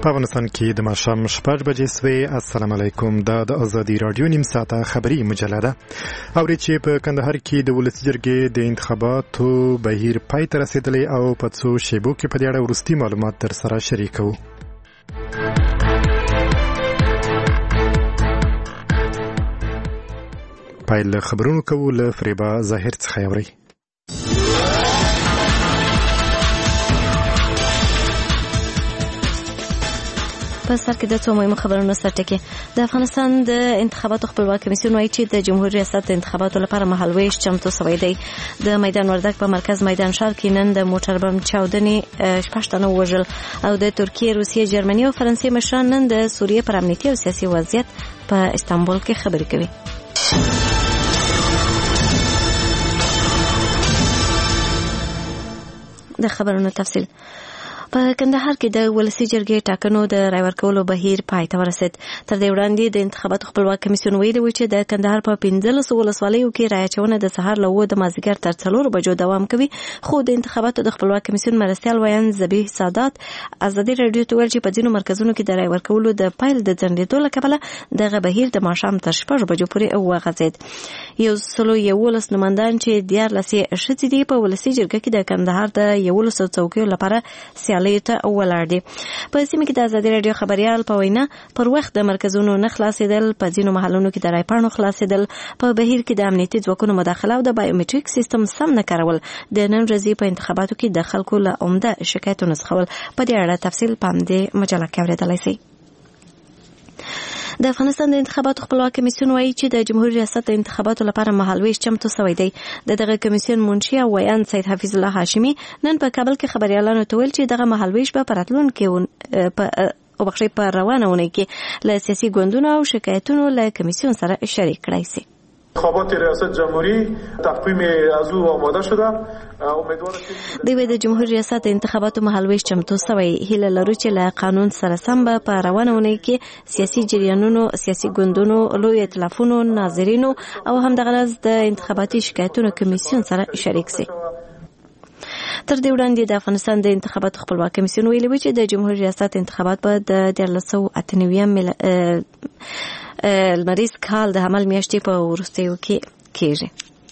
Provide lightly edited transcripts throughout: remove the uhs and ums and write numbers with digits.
په افغانستان کې د ماښام 6 بجې سوې. السلام علیکم. دا د ازادي رادیو نیم ساعته خبري مجله ده. اوري چې په کندهار کې د ولسي جرګې د انتخاباتو بهیر پای ته رسیدلی او په څو شیبو کې په دې اړه وروستي معلومات در سره شریکو. پایل خبرونو کوو له فریبا ظاهر څخه اوري. په سر کې د څو مهمو خبرونو سرټکی. د افغانستان د انتخاباتو خپلواک کمیسیون وایي چې د جمهوریت ریاست د انتخاباتو لپاره مهالویش چمتو شوی دی. د میدان وردګ په مرکز میدان ښار کې نن د موټر بم چاودنې 6 تنه وژل او د ترکیه، روسیې، جرمني او فرانسې مشران نن د سوریې پر امنیتي او سیاسي وضعیت په استانبول کې خبرې کوي. د خبرونو تفصیل. په کندهار کې د ولسي جرګې ټاکنو د رای ورکولو بهیر پای ته ورسید. تر دې وړاندې د انتخاباتو خپلواک کمیسیون ویلي و چې د کندهار په 15 ولسوالیو کې رای اچونه د سهار له 9 د مازدیګر تر 4 بجو دوام کوي. خو د انتخاباتو د خپلواک کمیسیون مرستیال ویان ذبیح سادات ازادي رادیو ته ویل چې په ځینو مرکزونو کې د رای ورکولو د پایل د ځنډېدو له کبله دغه بهیر د ماښام تر 6 بجو پورې وغځېد. یو سلو 11 نمایندان چې 14 ښځې دي په ولسي جرګه کې د کندهار د 11 څوکیو لپاره ته ولاړ دي. په سیمه کې د ازادي رادیو خبريال په وینا پر وخت د مرکزونو نه خلاصېدل، په ځینو محلونو کې د رای پاڼو خلاصېدل، په بهیر کې د امنیتي ځواکونو مداخله او د بایومټریک سیستم سم نه کارول د نن ورځې په انتخاباتو کې د خلکو له عمده شکایتونو څخه ول. په دې اړه تفصیل په دې مجله کې اورېدلای شئ. د افغانستان د انتخاباتو خپلواک کمیسیون وایي چې د جمهوریت ریاست د انتخاباتو لپاره مهالویش چمتو شوی دی. دغه کمیسیون منشي او ویان سید حفیظ الله هاشمي نن په کابل کې خبريالانو ته ویل چې دغه مهالویش به په راتلونکي په روانه اونۍ کې له سیاسي ګوندونو او شکایتونو له کمیسیون سره شریک کړای شي. انتخابات ریاست جمهوری تقویم از او آماده شده. د جمهوریت ریاست انتخاباتو مهالویش چمتو شوی. هیله لرو چې له قانون سره سم به په روانه اونۍ کې سیاسي جریانونو، سیاسي ګوندونو، لوی ائتلافونو، ناظرینو او همدغه د انتخاباتي شکایتونو کمیسیون سره شریک شي. تر دې وړاندې د افغانستان د انتخاباتو خپلواک کمیسیون ویلي و چې د جمهوریت ریاست انتخابات به د 1998 لمریز کال د حمل میاشتې په وروستیو کې کېږي.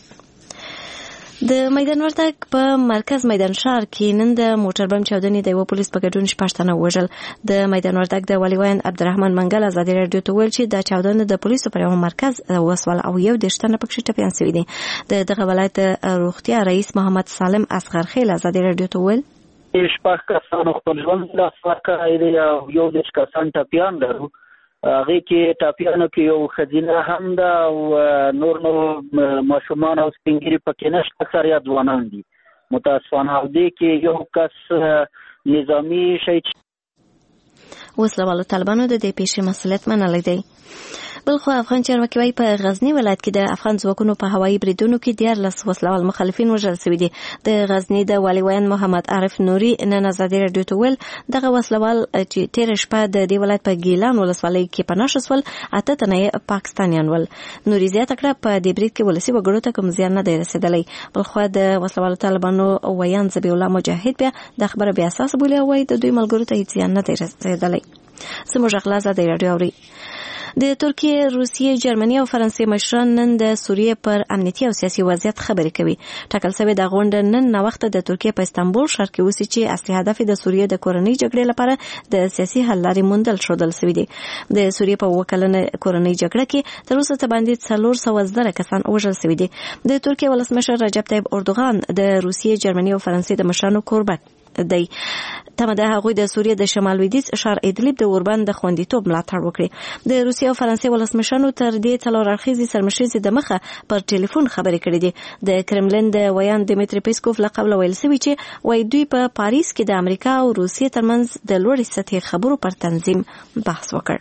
د میدان وردګ په مرکز میدان ښار کې نن د موټر بم چاودنې د یو پولیس په ګډون 6 تنه وژل. د میدان وردګ د والي ویان عبدالرحمن منګل ازادي رادیو ته ویل چې دا چاودنه د پولیسو پر یو مرکز وسوله او 11 تنه پکې ټپیان شوي دي. دغه ولایت روغتیا رئیس محمد سالم اصغرخیل ازادي رادیو ته ویل شپږ کسانو خپل ژوند له سرکای دی او 11 کسان ټپیان لرو. هغه کې ټاپیانو کې یو خزینه هم ده او نور ماشومان او سپینګری پکې نشته، اکثر ځوانان دي. متاسفانه او دې کې یو کس نظامی شهید. وسلوالو طالبانو د دې پیښې مسؤلیت منلی دی. بلخو افغان چارواکي وايي په غزنی ولایت کې د افغان ځواکونو په هوایي بریدونو کې 14 وسلوال مخالفین وژل شوي دي. د غزنی د والي ویان محمد عارف نوري نن ازادي رادیو ته ویل دغه وسلوال چې تیر شپه د دې ولایت په ګیلان ولسوالۍ کې پناه شول 8 تنه پاکستانیان ول. نوري زیاته کړه په دې برید کې ولسي وګړو ته کوم زیان نه دی رسیدلی. بلخو د وسلوالو طالبانو ویان ذبیح الله مجاهد بیا د خبره بیا اساس بولی او وايي د دوی ملګرو ته هیڅ زیان نه دی رسیدلی. سمو ژغلا ازادي رادیو اوري. د ترکیه، روسیې، جرمني او فرانسې مشران نن د سوریې پر امنیتي او سیاسي وضعیت خبرې کوي. ټاکل شوې د غونډه نن نوخته د ترکیه په استانبول ښار کې وسی چې اصلي هدف د سوریې د کورنۍ جګړې لپاره د سیاسي حل لارې موندل شودل شوی دی. د سوریې په وکلنه کورنۍ جګړه کې تر اوسه باندې 410 کسان وژل شوي دي. د ترکیه ولسمشر رجب طیب اردوغان د روسیې، جرمني او فرانسې د مشرانو کوربه دی. تمه ده هغوی د سوریې د شمال لویدیځ ښار ادلیب د اوربند د خوندیتوب ملاتړ وکړي. د روسیې او فرانسې ولسمشرانو تر دې څلور اړخیزې سرمشریزې د مخه پر ټلیفون خبرې کړې دي. د کرملین د ویان دیمیتری پیسکوف له قبله ویل شوي چې وایي دوی په پاریس کې د امریکا او روسیې ترمنځ د لوړې سطحې خبرو پر تنظیم بحث وکړ.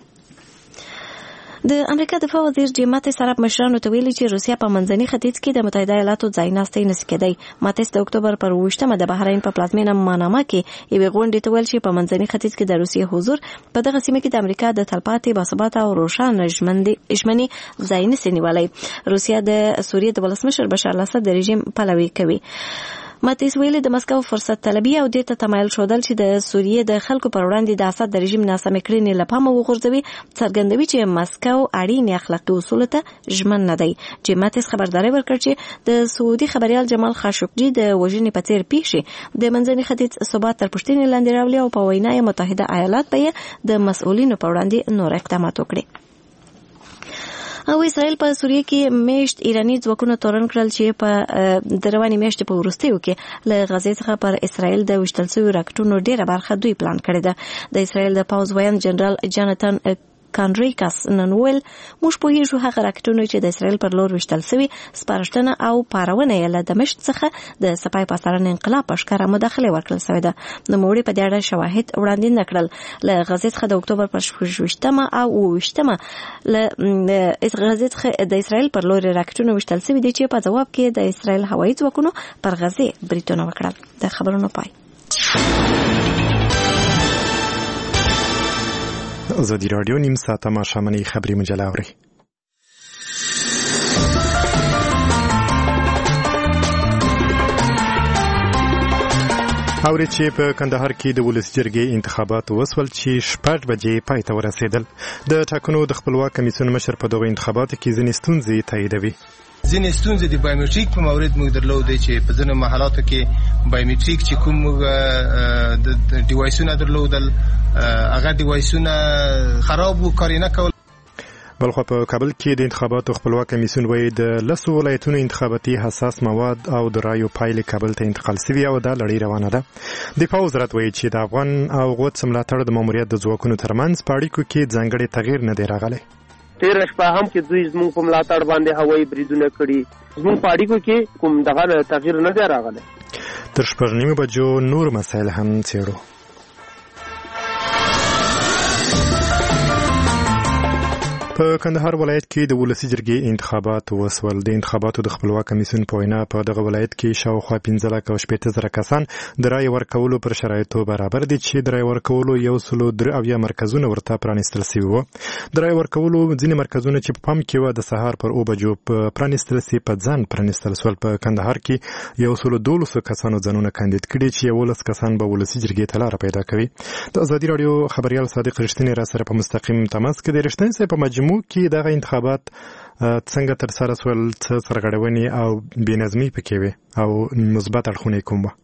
د امریکا دفاع وزیر جیم ماتیس عرب مشرانو ته ویلي چې روسیا په منځني ختیځ کې د متحده ایالاتو ځای ناستې نشي کېدای. ماتیس د اکتوبر پر 28مه د بحرین په پلازمینه ماناما کې یوې غونډې ته ویل چې په منځني ختیځ کې د روسیې حضور په دغه سیمه کې د امریکا د تلپاتې باثباته او روښانه ژمنې ځای نشي نیولی. روسیا د سوریې د ولسمشر بشار الاسد د رژیم پلوي کوي. ماتیس ویلي د مسکو فرصت طلبي او دې ته تمایل ښودل چې د سوریې د خلکو پر وړاندې د اسد د رژیم ناسمې کړنې له پامه وغورځوي څرګندوي چې مسکو اړین اخلاقي اصولو ته ژمن نه دی. چې ماتیس خبرداری ورکړ چې د سعودي خبريال جمال خاشقجي د وژنې په څیر پیښې د منځني ختیځ ثبات تر پوښتنې لاندې راولي او په وینا یې متحده ایالات به د مسؤلینو په وړاندې نور اقدامات وکړي. او اسرائیل په سوریه کې میشت ایرانی ځواکونه تورن کړل چې په د رواني میاشتې په وروستیو کې له غزې څخه پر اسرائیل د وشتل شویو راکټونو ډیره برخه دوی پلان کړې ده. د اسرائیل د پوځ ویاند جنرال جاناتان کانریکاس نن ویل موږ پوهیږو هغه راکټونه چې د اسرائیل پر لور وشتل شوي سپارښتنه او پارونه یې له دمشق څخه د سپای پاسداران انقلاب په ښکاره مداخله ورکړل شوې ده. نوموړي په دې اړه شواهد وړاندې نه کړل. له غزې څخه د اکتوبر پر 28 او 28 له غزې څخه د اسرائیل پر لور راکټونه وشتل شوي دي چې په جواب کې د اسرائیل هوایي ځواکونو پر غزې بریدونه وکړل. د خبرونو پای. ازادي رادیو نیم ساعته ماښامنۍ خبري مجله اوري. اوري چې په کندهار کې د ولس جرګې انتخابات وسول چې 6 بجې پای ته ورسېدل. د ټاکنو د خپلواک کمیسیون مشر په دغه انتخاباتو کې ځینې ستونزې تاییدوي. ځینې ستونزې د بایومټریک په مورد موږ درلودې چې په ځینو محلاتو کې بایومټریک چې کوم د ډیوایسونه درلودل هغه ډیوایسونه خراب و کار نه کول. بلخو په کابل کې د انتخاباتو خپلواک کمیسیون وایي د 10 ولایتونو انتخاباتي حساس مواد او د رایو پایلې کابل ته انتقال شوي او دا لړۍ روانه ده. دفاع وزارت وایي چې د افغان او غوڅ ملاتړ د ماموریت د ځواکونو ترمنځ په اړیکو کې ځانګړی تغییر نه دی راغلی. تیر شپه هم چې دوی زموږ په ملاتړ باندې هوایي بریدونه کړي زموږ په اړیکو کې کوم دغه تغییر نه دی راغلی. تر 6:30 بجو نور مسایل هم څېړو. په کندهار ولایت کې د ولسی جرګې انتخابات وسول. د انتخاباتو د خپلواک کمیسیون په وینا په دغه ولایت کې شاوخوا 15,000 کسان د رای ورکولو پر شرایطو برابر دي چې د رای ورکولو 103 مرکزونه ورته پرانیستل شوي وو. د رای ورکولو ځینې مرکزونه چې په پام کې وو د سهار پر 9 بجو پرانیستل شوي په ځان پرانیستل شول. په کندهار کې 112 کسانو ځانونه کاندید کړي چې 11 کسان به ولسی جرګې ته لاره پیدا کوي. د ازادي رادیو خبريال صادق رښتینی را سره په مستقیم تماس کې د رښتینی سره په مجموع کې دغه انتخابات څنګه تر سره سول، څه سرغړونې او بېنظمي پکې وي او مثبت اړخونه کوم وو؟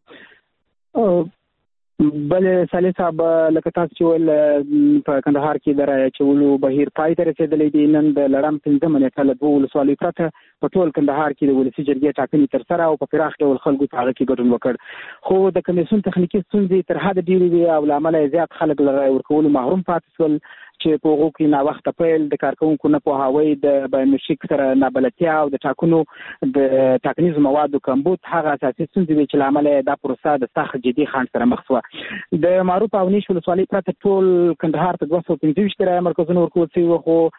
بله صالح صاحب لکه تاسو چې ویل په کندهار کې د رایې اچولو بهیر پای ته رسېدلی دی. نن د لړم 15 نیټه له 2 ولسوالیو پرته په ټول کندهار کې د ولسي جرګې ټاکنې ترسره او په پراخ ډول خلکو په هغه کې ګډون وکړ. خو د کمیسیون تخنیکي ستونزې تر حده ډېرې وې او له امله زیات خلک له رایې ورکولو محروم پاتې شول چې په هغو کې ناوخته پیل، د کارکوونکو نه پوهاوی، د بایومټریک سره نابلدتیا او د ټاکنو د ټاکنیزو موادو کمبود هغه اساسي ستونزې وې چې له امله دا پروسه د سخت جدي خنډ سره مخ شوه. د معروف او نیش ولسوالۍ پرته ټول کندهار ته 225 رایې مرکزونه ورکول شوي وو، خو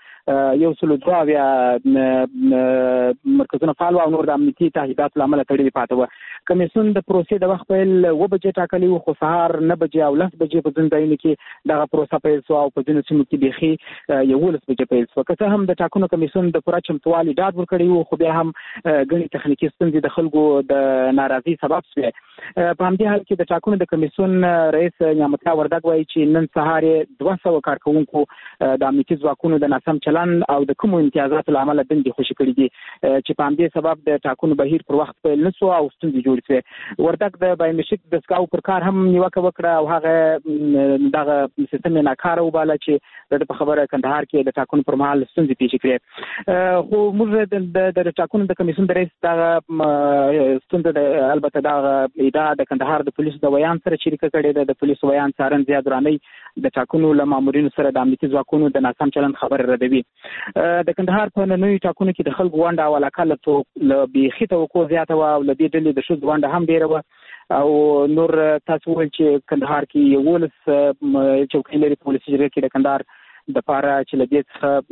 102 مرکزونه فعال او نور د امنیتي تهدیداتو له امله تړلي پاتې وو. کمیسیون د پروسې د وخت پیل 9 بجې ټاکلی وو، خو سهار 9 بجې او 10 بجې په ځینو ځایونو کې دغه پروسه پیل شوه او په ځینو سیمو کې بیخي 11 بجې پیل شوه. که څه هم د ټاکنو کمیسیون د پوره چمتووالي ډاډ ورکړی وو، خو بیا هم ګڼې تخنیکي ستونزې د خلکو د ناراضي سبب شوې. په همدې حال کې د ټاکنو د کمیسیون رئیس نعمت الله وردګ وایي چې نن سهار 200 کارکوونکو د امنیتي ځواکونو د ناسم چلند او د کومو امتیازاتو له امله دندې خوشي کړي دي چې په همدې سبب د ټاکنو بهیر پر وخت پیل نه شو او ستونزې جوړې شوې. وردګ د بایومټریک دستګاو پر کار هم نیوکه وکړه او هغه دغه سیستم یې ناکاره وباله چې د په خبره کندهار کې د ټاکنو پر مهال ستونزې پیښې کړې. خو موږ د ټاکنو د کمیسیون د رئیس دغه ستونزه البته دغه ادعا د کندهار د پولیسو د ویان سره شریکه کړې ده. د پولیسو ویان څارن زیاد رانۍ د ټاکنو له مامورینو سره د امنیتي ځواکونو د ناسم چلند خبر ردوي. د کندهار په نننیو ټاکنو کې د خلکو ونډه او علاقه له بیخي توقع زیاته وه او له دې ډلې د ښځو ونډه هم ډېره وه او نور تاسو وویل چې کندهار کې 11 چوکۍ لري په ولسي جرګه کې د کندهار د پاره چې له دې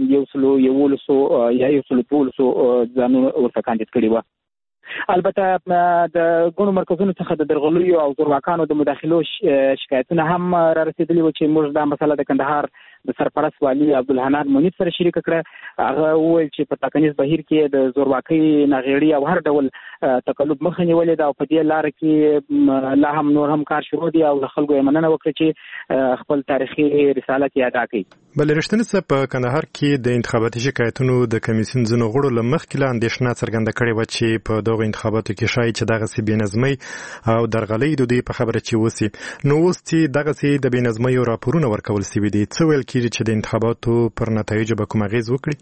څخه 111 یا 112 ځانونه ورته کاندید کړي وه. البته د ګڼو مرکزونو څخه د درغلیو او زورواکانو د مداخلو شکایتونه هم را رسېدلي وو چې موږ دا مسله د کندهار د سرپرست والي عبدالحنان منیب سره شریکه کړه. هغه وویل چې په ټاکنیز بهیر کې د زورواکۍ ناغېړي او هر ډول تقلب مخه نیولې ده او په دې لار کې لا هم نور هم کار شروع دی او خلکو یې مننه وکړي چې خپل تاریخي رسالت یې ادا کړي. بل رښتینی څه په کندهار کې د انتخاباتي شکایتونو د کمیسیون ځینو غړو له مخکې له اندېښنه څرګنده کړې وه چې په دغو انتخاباتو کې ښایي چې دغسې بې نظمۍ او درغلۍ د دوی په خبره چې وسي. نو اوس چې دغسې د بې نظمۍ راپورونه ورکول سوي دي، څه ویل کېږي چې د انتخاباتو پر نتایجو به کوم اغېز وکړي؟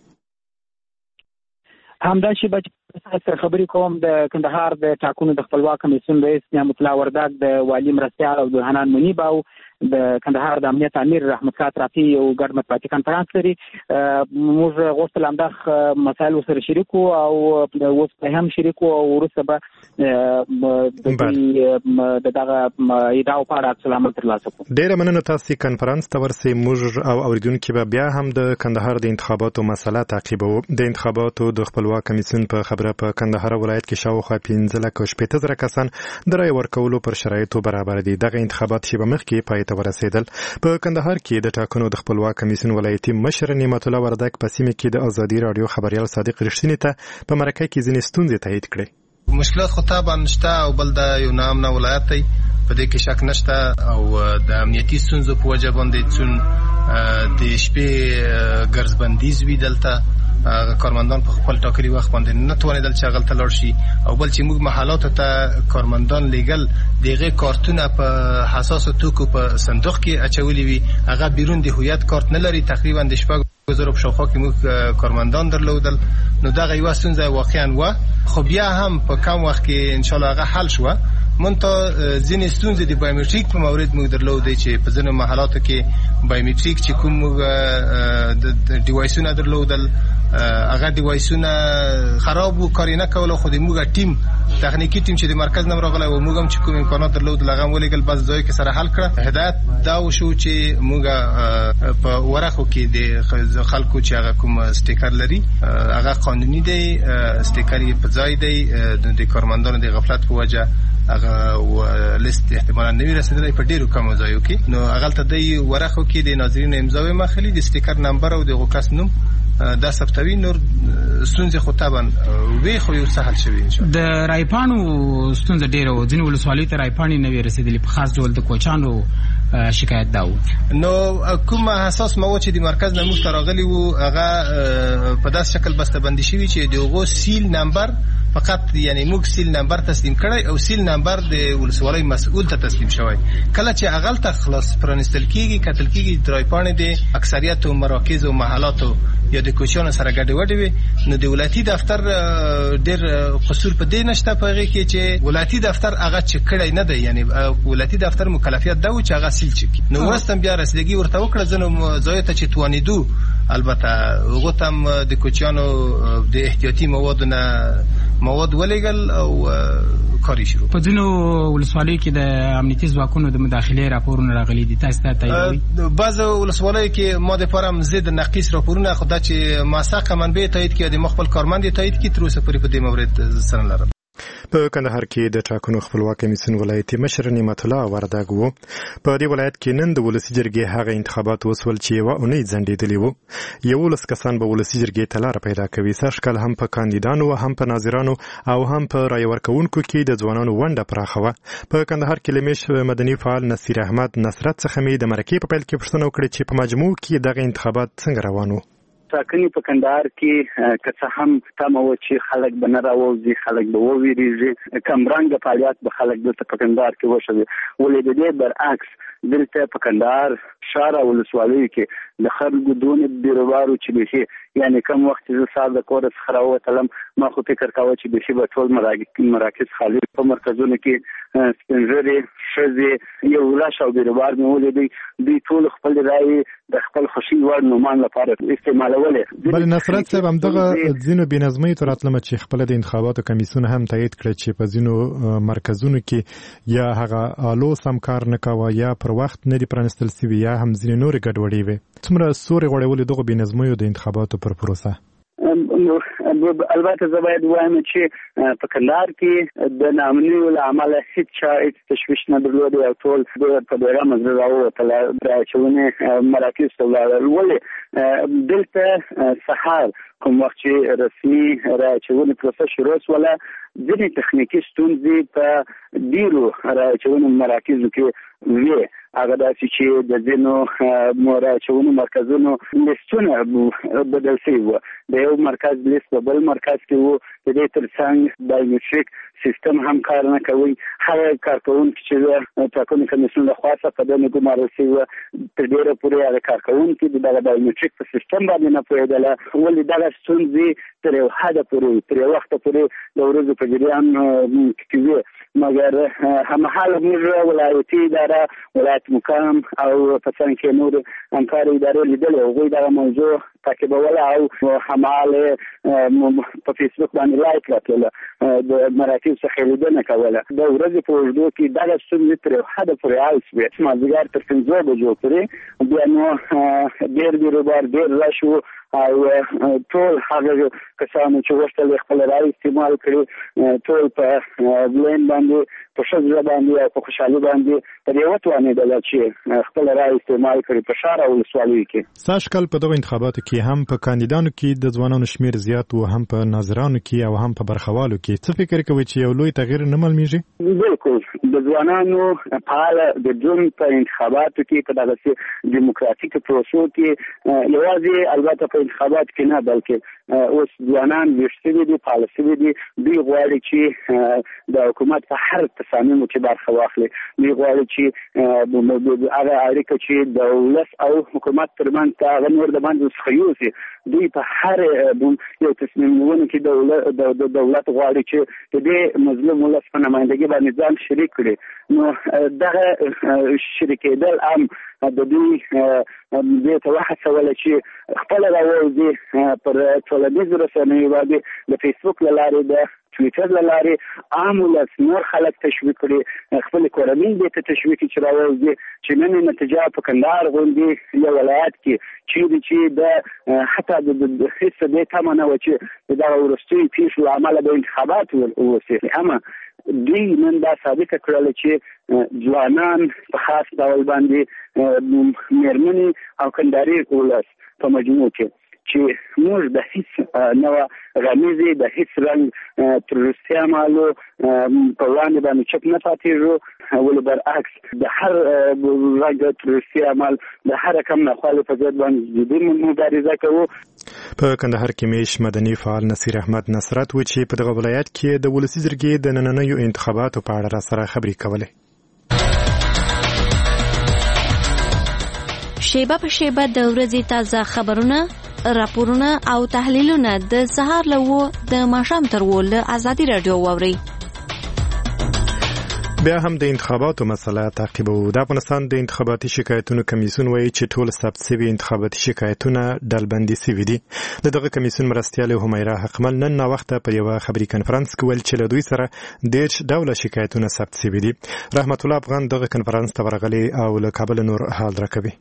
همدا شی به سره خبرې کوم د کندهار د ټاکنو د خپلواک کمیسیون رئیس نعمت الله وردګ، د والي مرستیال او د حنان منیب او د کندهار د امنیت امیر رحمت الله ترافي یو ګډ مطبوعاتي کنفرانس لري. موږ غوښتل همدغه مسایل ورسره شریک وو او اوس هم شریک وو او وروسته به د دغه ادعاو په اړه عکس العمل ترلاسه کړو. ډېره مننه تاسې کنفرانس ته ورسئ. موږ او اوریدونکي به بیا هم د کندهار د انتخاباتو مسله تعقیبوو. د انتخاباتو د خپلواک کمیسیون په خبره په کندهار ولایت کې شاوخوا 15,000 کسان د رایې ورکولو پر شرایطو برابر دي. دغه انتخابات چې به مخکې پای ته ورسېدل. په کندهار کې د ټاکنو د خپلواک کمیسیون ولایتي مشر نعمت الله وردګ په سیمه کې د ازادي راډیو خبریال صادق رښتینی ته په مرکه کې ځینې ستونزې تایید کړې. مشکلات خو طبعا نشته او بل د یو نامنه ولایت دی، په دې کې شک نشته او د امنیتي ستونزو په وجه باندې چون د شپې ګرځبندیز وي دلته کارمندان په خپل ټاکلي وخت باندې نه توانېدل چې هغلته لاړ شي او بل چې موږ محلاتو ته کارمندان لیږل دغه کارتونه په حساسو توکو په صندوق کې اچولي وي، هغه بیرون د هویت کارت نه لري. تقریبا د 6,000 په شاوخوا کې موږ کارمندان درلودل. نو دغه یوه ستونزه واقعا وه، خو بیا هم په کم وخت کې انشاءالله هغه حل شوه. منتها ځینې ستونزې د بایومټریک په مورد موږ درلودې چې په ځینو محلاتو کې بایومټریک چې کوم موږ د ډیوایسونه درلودل هغه ډیوایسونه خراب وو، کار یې نه کوله. خو د موږ ټیم تخنیکی ټیم چې د مرکز نه راغلی و موږ هم چې کوم امکانات درلودل هغه هم ولېږل، بعض ځایو کې سره حل کړه. هدایت دا وشو چې موږ په ورقو کې د خلکو چې هغه کوم سټیکر لري هغه قانوني دی، سټیکر یې په ځای دی. د کارمندانو د غفلت په وجه هغه لیست احتمالا نوی رسیدلی په ډیرو کمو ځایو کې. نو هغلته د ورقو کې د ناظرینو امضاوې مخلي، د سټیکر نمبر او د هغو کس نوم دا ثبتوي. نور ستونزې خو طبعا وی خو یو سهل شوي. د رایپانو ستونزه ډیره و، ځینې ولسوالیو ته رایپانې نه وې رسېدلي، په خاص ډول د کوچانو شکایت دا و. نو کوم حساس مواد چې د مرکز نه موږ ته راغلي وو هغه په داسې شکل بسته‌بندي شوي چې د هغو سیل نمبر فقط یعنی موږ سیل نمبر تسلیم کړی او سیل نمبر د ولسوالۍ مسؤل ته تسلیم شوی. کله چې هغلته خلاص پرانیستل کېږي کتل کېږي رایپاڼې د اکثریتو مراکز او محلاتو یا د کوچیانو سره ګډوډې وي، نو د ولایتي دفتر ډېر قصور په دې نشته په هغې کې چې ولایتي دفتر هغه چک کړی نه دی. یعنی ولایتي دفتر مکلفیت دا و چې هغه سیل چک کړي. نو وروسته بیا رسیدګي ورته وکړه ځینو ځایو ته چې توانېدو، البته هغو ته هم د کوچیانو د احتیاطي موادو نه مواد ولېږل او کاری شروع. په ځینو ولسوالیو کې د امنیتي ځواکونو د مداخلې راپورونه راغلي دي، تاسو ته تاییدوي؟ بعضو ولسوالیو کې ما دپاره هم ضد نقیص راپورونه، خو دا چې موثقه منبع تایید کړي د خپل کارمند تایید کړي تر اوسه پورې په دې مورد سره لرم. په کندهار کې د ټاکنو خپلواک کمیسیون ولایتي مشر نعمت الله وردګ وو. په دې ولایت کې نن د ولسي جرګې هغه انتخابات وسول چې یوه اونۍ ځنډېدلې وو. 11 کسان به ولسي جرګې ته لاره پیدا کوي. سږکال هم په کاندیدانو هم په ناظرانو او هم په رایې ورکوونکو کې د ځوانانو ونډه پراخه وه. په کندهار کې له میش مدني فعال نصیر احمد نصرت څخه مې د مرکې په پیل کې پوښتنه وکړه چې په مجموع کې دغه انتخابات څنګه روان وو. ټاکنې په کندهار کې که څه هم تمه وه چې خلک به نه راوځي، خلک به وویریږي، کمرنګه فعالیت به خلک دلته په کندهار کې وشوي. ولې د دې برعکس دلته په کندهار ښار او ولسوالیو کې د خلکو دونه بیروبارو چې بیخي یعنی کم وخت زه سهار د کوره څخه راووتلم ما خو فکر کاوه چې بیخي به ټول مراکز خالي. په مرکزونو کې سپین ږیرې ښځې یو لاش او بیروبار مې ولیدی، دوی ټول خپل رایې د خپل خوښي وړ نومان لپاره استعمالولې. بل نصرت صاحب همدغه ځینو بېنظمۍ ته راتلمه چې خپله د انتخاباتو کمیسیون هم تایید کړه چې په ځینو مرکزونو کې یا هغه آلو سم کار نه کوه یا پر وخت نه دي پرانیستل سوي یا هم ځینې نورې ګډوډۍ وې. څومره سورې غوړولې دغو بېنظمیو د انتخاباتو پر پروسه؟ البته زه باید وایم چې په کندهار کې د ناامنیو له امله هیڅ تشویش نه درلود او ټول په بیرغ مزر راووتل راچونې مراکز ته ولاړل. ولې دلته سهار کوم وخت چې رسمي راچونې پروسه شروع شوله ځینې تخنیکي ستونزې په ډیرو راچونې مراکزو کې وې. هغه داسې چې د ځینو راچونې مرکزونو لیستونه بدل شوي وو. د یو مرکز لیست په بل مرکز کې وو. د دې ترڅنګ بایومټریک سیستم هم کار نه کوي. هغه کارکوونکي چې ټاکنې کمیسیون لخوا څخه په دې ګمارل شوي وو تر ډېره پورې هغه کارکوونکي د دغه بایومټریک په سیستم باندې نه پوهېدله. ولې دغه ستونزې تر یو حده پورې تر یو وخته پورې د ورځو په جریان کې وې. مګر هممهاله موږ ولایتي اداره ولایت مقام او په څنګ کې نور همکاري ادارې لیدلې. هغوی دغه موضوع تعقیبوله او هممهاله په فیسبوک باندې لایک راتلله د مراکز څخه لیدنه کوله. د ورځې په اوږدو کې دغه ستونزې تر یو حده پورې حل شوې. مازدیګر تر 5 بجو پورې بیا نو ډېر بیروبار ډېر رش و او ټول هغه کسانو چې غوښتل خپل رای استعمال کړي ټول په بلین باندې په ښځه باندې او په خوشحالي باندې پر یو توانېدل چې خپل رای استعمال کړي په ښار او ولسوالۍ کې. ساشکل په دغه انتخاباتو کې هم په کاندیدانو کې د ځوانانو شمیر زیات و، هم په ناظرانو کې او هم په برخوالو کې. څه فکر کوي چې یو لوی تغییر نه معلومیږي؟ بالکل د ځوانانو فعال د جون په انتخاباتو کې په دغه دیموکراتیک پروسو کې یوازې البته په انتخابات کې نه بلکې اوس ځوانان ویښ دي فعال شوي دي. دوی غواړي چې د حکومت په هر تصامیمو کې برخه واخلي. دوی غواړي چې هغه اړیکه چې د ولس او حکومت ترمنځ هغه نور د باندې څخه یوسي. دوی په هر یو تصمیم نیونه کې د دولت غواړي چې د دې مظلوم ولس په نمایندګۍ باندې ځان شریک کړي. نو دغه شریکېدل هم د دوی دې ته وهڅوله چې خپل راووځي پر ټولنیزو رسنیو باندې د فیسبوک له لارې د ټویټر له لارې عام ولس نور خلک تشویق کړي. خپل کورنۍ دې ته تشویق کړي چې راووځي چې نن نتیجه په کندهار غوندې یو ولایت کې چې د حتی د هیڅ دې تمه نه و چې دغه وروستیو پیښو له امله به انتخابات وشي. اما دوی نن دا ثابته کړله چې ځوانان په خاص ډول باندې مېرمنې او کندهاري ولس په مجموع کې چې موږ د هیڅ نوع غمیزې د هیڅ رنګ تروریستي اعمالو په وړاندې باندې چپ نه پاتېږو. ولې برعکس د هر رنګ تروریستي عمل د هر کم ناخوالې په ضد باندې جدي مبارزه کوو. په کندهار کې میش مدني فعال نصیر احمد نصرت و چې په دغه ولایت کې د ولسي جرګې د نننیو انتخاباتو په اړه را سره خبرې کولې. شیبه په شیبه د ورځې تازه خبرونه، راپورونه او تحلیلونه د سهار له 9 د ماښام تر 10 له ازادي رادیو واورئ. بیا هم د انتخاباتو مسله تعقیبو. د افغانستان د انتخاباتي شکایتونو کمیسیون وایي چې ټول ثبت شوي انتخاباتي شکایتونه ډلبندي شوي دي. دغه کمیسیون مرستیال همیرا حقمل نن ناوخته په یو خبري کنفرانس کې ویل چې له دوی سره 10 ډوله شکایتونه ثبت شوي دي. رحمت الله افغان دغه کنفرانس ته ورغلی او له کابل نور حال راکوي.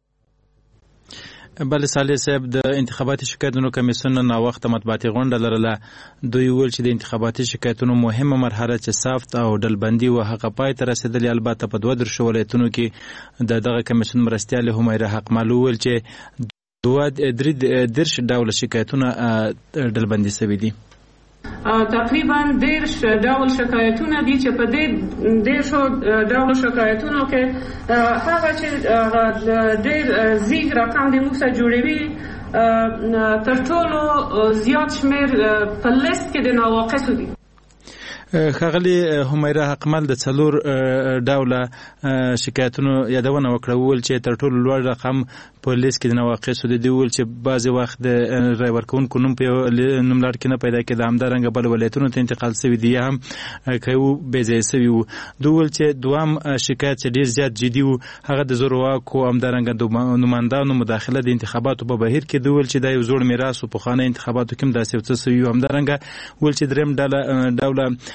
بل صالح صاحب د انتخاباتي شکایتونو کمیسیون نن وخت مطبوعاتي غونډه لرله. دوی ویل چې د انتخاباتي شکایتونو مهمه مرحله چې صفت او ډلبندي و هغه پای ته رسیدلې. البته په 2 ولایتونو کې دغه کمیسیون مرستیال همیرا حقمل ویل چې 10 ډوله شکایتونه ډلبندي شوي دي. تقریبا 10 ډول شکایتونه دي چې په دې 10 ډول شکایتونو کې هغه چې ډېر زیږ رقم د موږ سره جوړوي تر ټولو زیات شمیر په لیست کې د ناواقصو دي. ښاغلي همیرا حقمل د 4 ډوله شکایتونو یادونه وکړه. وویل چې تر ټولو لوړ رقم په لیست کې د نواقصو دي. وویل چې بعضې وخت د رای ورکوونکو نوم په نوملړ کې نه پیدا کېده، همدارنګه بل ولایتونو ته انتقال شوي دي یا هم که بې ځایه شوي وو. دوی وویل چې دوام شکایت چې ډېر زیات جدي وو هغه د زورواکو همدارنګه د نمایندانو مداخله د انتخاباتو په بهیر کې. دوی وویل چې دا یو زوړ میراث و، پخواني انتخاباتو کې هم داسې څه شوي وو. همدارنګه وویل چې درېیم ډوله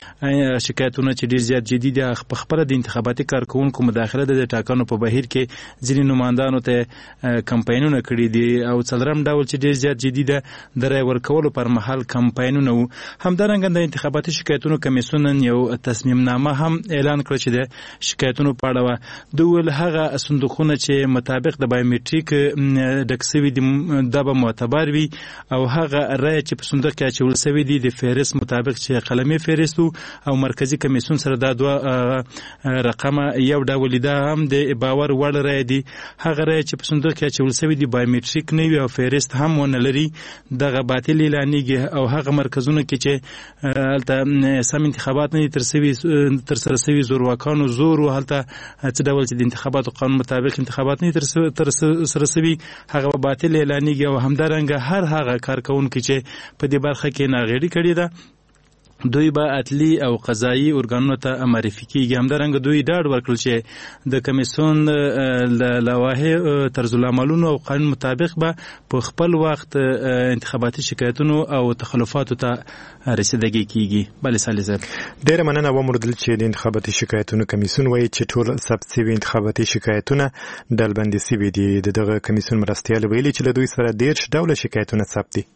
شکایتونه چې ډیر زیات جدي دي په خپل د انتخاباتي کارکونکو مداخله د ټاکنو په بهیر کې ځینې نمائندانو ته کمپاینونه کړي دي او څلرم ډول چې ډیر زیات جدي ده د رای ورکولو پر مهال کمپاینونه وو. همدارنګه د انتخاباتي شکایتونو کمیسیون یو تصمیم نامه هم اعلان کړ چې د شکایتونو په اړه د ول هغه صندوقونه چې مطابق د بایومټریک ډک شوی دي دا به معتبر وي او هغه رای چې په صندوق کې اچول شوی دي د فهرست مطابق چې قلمي فهرست او مرکزی کمیسیون سره دا دوه رقمه یو ډول دا هم د باور وړ رای دي. هغه رای چې په صندوق کې اچول شوی دي بایومټریک نه وي او فهرست هم ونه لري دغه باطل اعلانېږي او هغه مرکزونه کې چې هلته سم انتخابات نه تر سره شوي زورواکانو زور او هلته څه ډول چې د انتخاباتو قانون مطابق انتخابات نه تر سره شوي هغه باطل اعلانېږي او همدارنګه هر هغه کارکونکي چې په دې برخه کې ناغېړي کړې ده دوی به عدلي او قضایي ارګانونو ته معرفي کیږي. همدارنګه دوی ډاډ ورکړل چې د کمیسیون له لوایح طرزالعملونو او قانون مطابق به په خپل وخت انتخاباتي شکایتونو او تخلفاتو ته رسیدګي کیږي. بله صالح صاحب ډېره مننه ومردل چې د انتخاباتي شکایتونو کمیسیون وایي چې ټول ثبت شوي انتخاباتي شکایتونه ډلبندي شوي دي. دغه کمیسیون مرستیال ویلي چې له دوی سره 13 ډوله شکایتونه ثبت دي.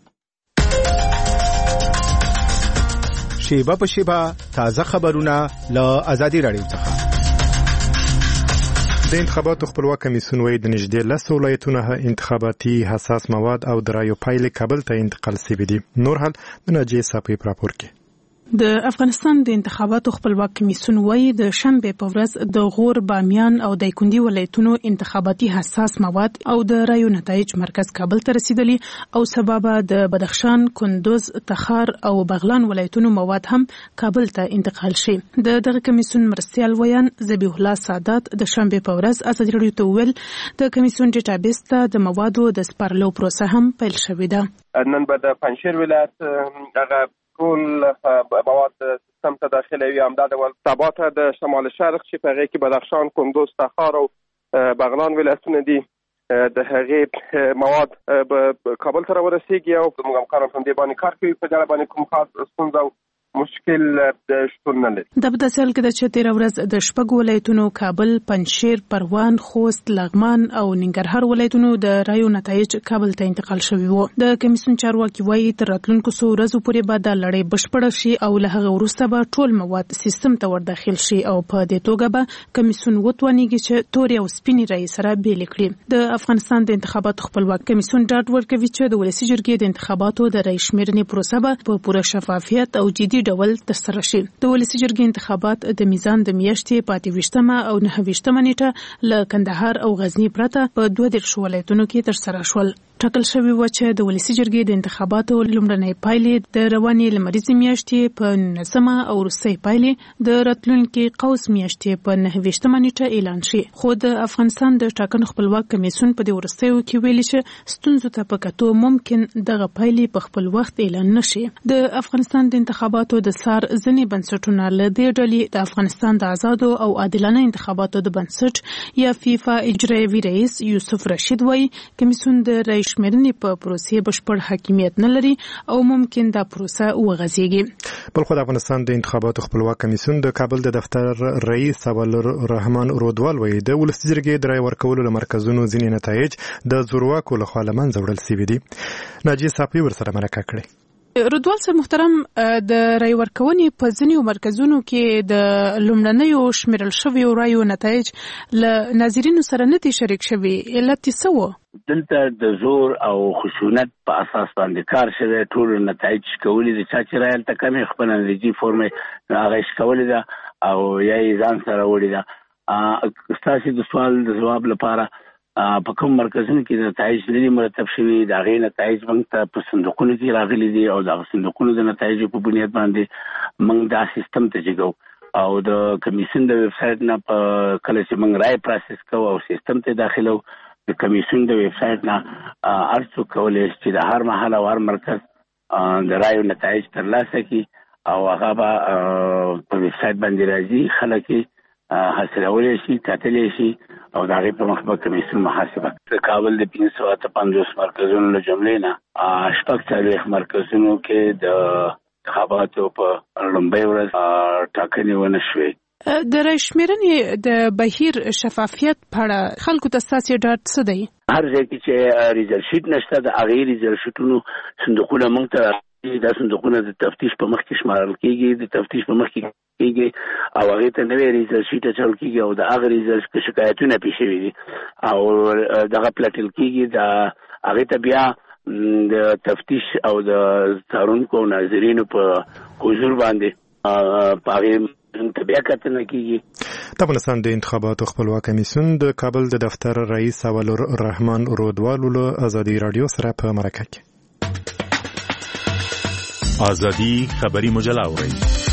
شیبه په شیبه تازه خبرونه له آزادي رادیو څخه. د انتخاباتو خپلواک کمیسیون وایي د نږدې 10 ولایتونو انتخاباتي حساس مواد او د رایو پایلې کابل ته انتقال شوي دي. نور حال د ناجیه صافي په راپور کې. د افغانستان د انتخاباتو خپلواک کمیسیون وایي د شنبه په ورځ د غور، بامیان او دایکندي ولایتونو انتخاباتي حساس مواد او د رایو نتایج مرکز کابل ته رسیدلی او سبب د بدخشان، کندوز، تخار او بغلان ولایتونو مواد هم کابل ته انتقال شي. دغه کمیسیون مرستیال ویان ذبیح الله سادات د شنبه په ورځ ازادي راډیو ته ویل د کمیسیون ډیټابیس ته د موادو د سپارلو پروسه هم پیل شوې ده. نن به د پنجشیر ولایت هغه ټول مواد سیستم ته داخله وي. همدا ډول سبا ته د شمال شرق چې په هغې کې بدخشان، کندوز، تخار او بغلان ولایتونه دي د هغې مواد به کابل ته راورسېږي او موږ همکاران په دې باندې کار کوي. په دې باندې کوم خاص ستونزه مشکل د شتون نه لري. د بداسل کې د 13 ورځ د شپږ ولایتونو کابل، پنجشیر، پروان، خوست، لغمان او ننګرهار ولایتونو د رایو نتایج کابل ته انتقال شوي وو. د کمیسیون چارواکي وایي تر راتلونکو څو ورځو پورې به دا لړۍ بشپړه شي او له هغه وروسته به ټول مواد سیستم ته ورداخل شي او په دې توګه به کمیسیون وتوانیږي چې تورې او سپینې رایې سره بیلې کړي. د افغانستان د انتخاباتو خپلواک کمیسیون ډاډ ورکوي چې د ولسي جرګې د انتخاباتو د رای شمیرنې پروسه به په پوره شفافیت او جدي ډول ترسره شي. د ولسي جرګې انتخابات د میزان د میاشتې 28 او 29 نیټه له کندهار او غزنی پرته په 12 ولایتونو کې ترسره شول. ټاکل شوی و چې د ولسي جرګې د انتخاباتو لومړنۍ پایلې د روانې لمریزې میاشتې په 19 او وروستۍ پایلې د راتلونکي قوس میاشتې په 29 نیټه اعلان شي. خو د افغانستان د ټاکنو خپلواک کمیسیون په دې وروستیو کې ویلي چې ستونزو ته په کتو ممکن دغه پایلې په خپل وخت اعلان نشي. د افغانستان د انتخاباتو د سار ځینې بنسټونه له دې ډلې د افغانستان د آزادو او عادلانه انتخاباتو د بنسټ یا فیفا اجرایوي رئیس یوسف رشید وایي کمیسیون د رای شمیرنې په پروسې بشپړ حاکمیت نه لري او ممکن دا پروسه وغځېږي. بل خو د افغانستان د انتخاباتو خپلواک کمیسیون د کابل د دفتر رئیس رحمان رودوال وایي د ولسي جرګې د رای ورکولو له مرکزونو ځینې نتایج د زورواکو لخوا له منځه وړل شوي دي. ناجیه صافي ورسره مرکه کړې. رودوال صاحب محترم، د رای ورکونې په ځینو مرکزونو کې د لومړنیو شمیرل شویو رایو نتایج له ناظرینو سره نه دي شریک شوي. علت یې څه و؟ دلته د زور او خشونت په اساس باندې کار شوی. ټول نتایج شکولي دي. چا چې رایل ته کمې خپل انرژي فورمې هغه شکولي ده او یا یې ځان سره وړي ده. ستاسو د سوال د جواب لپاره په کوم مرکزونو کې نتایج لري مرتب شوي د هغې نتایج موږ ته په صندوقونو کې راغلي دي او د صندوقونو د نتایجو په بنیاد باندې موږ دا سیستم ته جګو او د کمیسیون د ویب سایټ نه په کله چې موږ رای پروسس کوو او سیستم ته داخلو د کمیسیون د ویب سایټ نه هر څوک کولی شي چې د هر محل او هر مرکز د رایو نتایج ترلاسه کړي او هغه به په ویب سایټ باندې راځي. خلک حاصلولی شي، کتلی شي او د هغې په مخ به کمیسیون محاسبه. د کابل د 550 مرکزونو له جملې نه 40 مرکزونو کې د انتخاباتو په لومړۍ ورځ ټاکنې ونه شوې. د رایشمیرنې د بهیر شفافیت په اړه خلکو ته ستاسو ډاډ څه دی؟ هر ځای کې چې ریزلټ شیټ نشته د هغې ریزلټ شیټونو صندوقونه موږ ته دا صندوقونه د تفتیش په مخ کې شمارل کېږي، د تفتیش په مخ کې کېږي او هغې ته نوی ریزلټ شیټ اچول کېږي او د هغه ریزلټ کې شکایتونه پیښ شوي دي او دغه پلټل کېږي، د هغې ته بیا د تفتیش او د څارونکو او ناظرینو په حضور باندې په هغې تبعه کتنه کیږي. د افغانستان د انتخاباتو خپلواک کمیسیون د کابل د دفتر رئیس اولور رحمان رودوال له ازادي رادیو سره په مرکه کې ازادي خبری مجله اوري.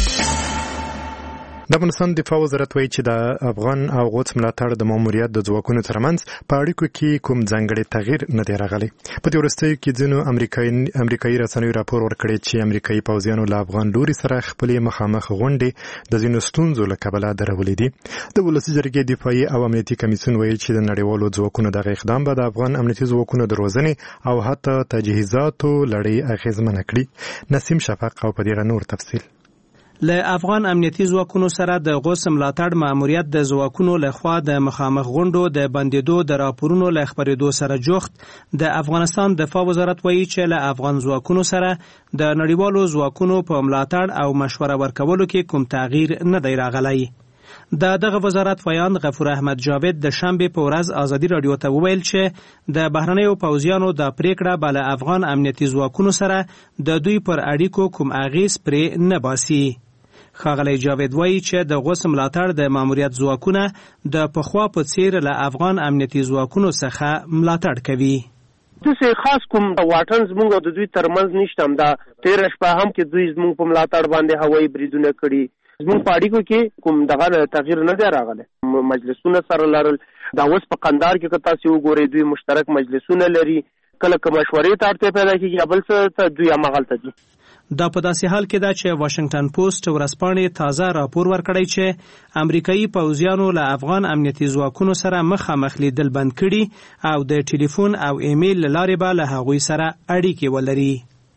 د افغانستان دفاع وزارت وایي چې د افغان او غوڅ ملاتړ د ماموریت د ځواکونو ترمنځ په اړیکو کې کوم ځانګړی تغییر نه دی راغلی. په دې وروستیو کې ځینو امریکایي رسنیو راپور ورکړی چې امریکایي پوځیانو له افغان لوري سره خپلې مخامخ غونډې د ځینو ستونزو له کبله درولې دي. د ولسي جرګې دفاعي او امنیتي کمیسیون وایي چې د نړیوالو ځواکونو دغه اقدام به د افغان امنیتي ځواکونو د روزنې او حتی تجهیزاتو لړۍ اغیزمنه کړي. نسیم شفق او په دې نور تفصیل. له افغان امنیتي ځواکونو سره د غوڅ ملاتړ ماموریت د ځواکونو لخوا د مخامخ غونډو د بندیدو د راپورونو له خبرېدو سره جوخت د افغانستان دفاع وزارت وایي چې له افغان ځواکونو سره د نړیوالو ځواکونو په ملاتړ او مشوره ورکولو کې کوم تغییر نه دی راغلی. دغه وزارت ویان غفور احمد جاوید د شنبه په ورځ ازادي رادیو ته وویل چې د بهرنیو پوځیانو د پریکړه بل افغان امنیتي ځواکونو سره د دوی پر اړیکو کوم اغیز پرې نه باسي. ښاغلی جاوید وایي چې د غوڅ ملاتړ د ماموریت ځواکونه د پخوا په څیر له افغان امنیتي ځواکونو څخه ملاتړ کوي. داسې خاص کوم واټن زموږ او د دوی ترمنځ نشته. همدا تېره شپه هم چې دوی زموږ په ملاتړ باندې هوایي بریدونه کړي. زموږ په اړیکو کې کوم دغه تغییر نه دی راغلی. مجلسونه سره لرل، دا اوس په قندهار کې که تاسې وګورئ دوی مشترک مجلسونه لري. کله که مشورې ته اړتیا پیدا کېږي بل څه ته دوی هماغلته دي. دا په داسې حال کې ده چې واشنگټن پوسټ ورځپاڼې تازه راپور ورکړی چې امریکایي پوځیانو له افغان امنیتي ځواکونو سره مخامخ لیدل بند کړي او د ټلیفون او ایمیل له لارې به له هغوی سره اړیکې ولري.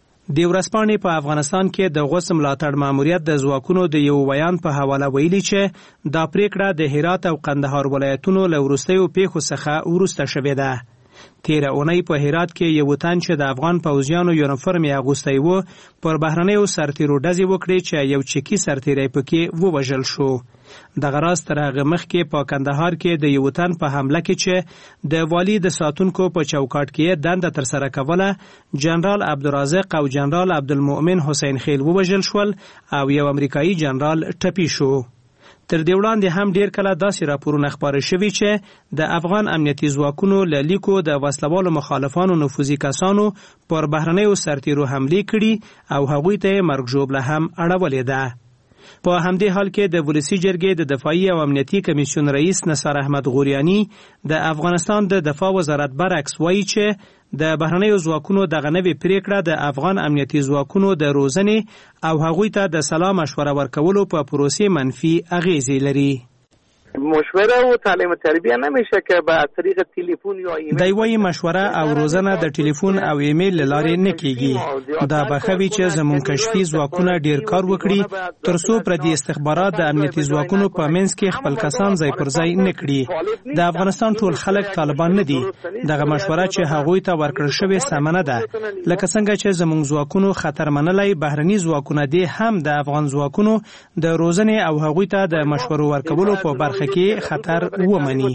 د ورځپاڼې په افغانستان کې د غوڅ ملاتړ ماموریت د ځواکونو د یو بیان په حواله ویلي چې دا پریکړه د هرات او قندهار ولایتونو له وروستیو پیښو څخه وروسته شوې ده. تیره اونۍ په هرات کې یو تن چې د افغان پوځیانو یونیفورم یې اغوستی و پر بهرنیو سرتیرو ډزې وکړې چې یو چکی سرتیری پکې ووژل شو. دغه راز تر هغه مخکې په کندهار کې د یو تن په حمله کې چې د والي د ساتونکو په چوکاټ کې دنده ترسره کوله جنرال عبدالرازق او جنرال عبدالمؤمن حسین خیل ووژل شول او یو امریکایي جنرال ټپي شو. تر دې وړاندې هم ډیر کله داسې راپورونه خپاره شوي چې د افغان امنیتي ځواکونو له لیکو د وسلوالو مخالفانو نفوذي کسانو پر بهرنیو سرتیرو حملې کړي او هغوی ته مرګ ژوبله هم اړولې ده. په همدې حال کې د ولسي جرګې د دفاعي او امنیتي کمیسیون رئیس نصر احمد غوریانی د افغانستان د دفاع وزارت برعکس وایي چې د بهرنیو ځواکونو دغه نوې پریکړه د افغان امنیتي ځواکونو د روزنې او هغوی ته د سلا مشوره ورکولو په پروسې منفي اغیزې لري. مشوره و تعلیم تربیه نمیشه که به طریق تلفن یا ایمیل. دی وایي مشوره او روزنه د ټلیفون او ایمیل له لارې نه کیږي. دا به ښه وي چې زموږ کشفي ځواکونه ډیر کار وکړي ترڅو پردي استخبارات د امنیتي ځواکونو په منځ کې خپل کسان ځای پر ځای نه کړي. د افغانستان ټول خلک طالبان نه دي. دغه مشوره چې هغوی ته ورکړل شوې سمه نه ده. لکه څنګه چې زموږ ځواکونو خطر منلی بهرني ځواکونه دي هم د افغان ځواکونو د روزنې او هغوی ته د مشورو ورکولو په برخه کې خطر ومني.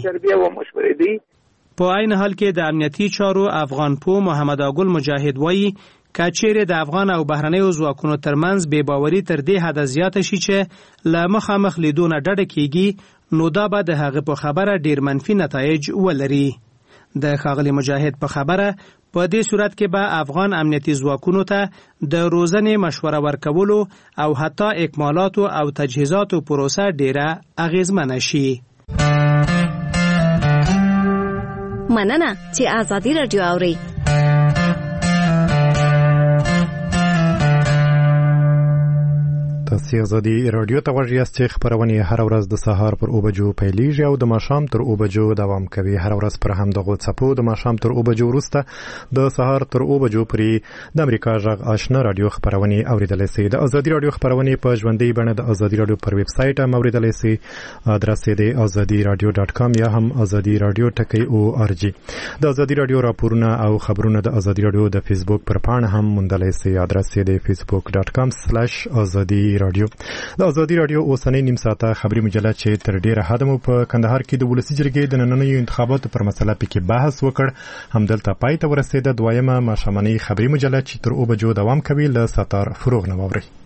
په عین حال کې د امنیتي چارو افغان پو محمد اګل مجاهد وایي که چیرې د افغان او بهرنیو ځواکونو ترمنځ بې باوري تر دې حده زیاته شي چې له مخامخ لیدونه ډډه کیږي نو دا به د هغه په خبره ډیر منفي نتایج ولري. د ښاغلي مجاهد په خبره په دې صورت کې به افغان امنیتي ځواکونو ته د روزنې مشوره ورکولو او حتی اکمالاتو او تجهیزاتو پروسه ډیره اغیزمنه شي. مننه چې ازادي رادیو اوري. تاسو ازادي رادیو ته غوږ یاست چې خبرونه هر ورځ د سهار پر 9 بجو پیلېږي او د ماښام تر 9 بجو دوام کوي. هر ورځ پر همدغه څپو د ماښام تر 9 بجو وروسته د سهار تر 9 بجو پورې د امریکا غږ آشنا رادیو خبرونه اوریدلای شئ. د ازادي رادیو خبرونه په ژوندۍ بڼه د ازادي رادیو پر ویب سټ هم اوریدلای شئ. ادرس یې د azadiradio.com یا هم azadiradio.org. د ازادي رادیو راپورونه او خبرونه د ازادي رادیو د فیسبوک پر پاڼه هم موندلای شئ. ادرس یې د facebook.com/azadi radio. د ازادي رادیو اوسنۍ نیم ساعته خبري مجله چې تر ډیره حد مو په کندهار کې د ولسی جرګې د نننیو انتخاباتو پر مسله کې بحث وکړ. همدلته پای ته ورسېده دویمه ماښامنۍ خبري مجله چې تر 9 بجو دوام کوي. له ستار فروغ نو اوري.